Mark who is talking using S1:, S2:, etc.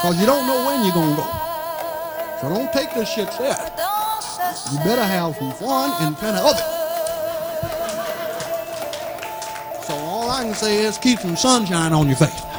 S1: Because you don't know when you're going to go. So don't take this shit serious. You better have some fun and kind of it. So all I can say is keep some sunshine on your face.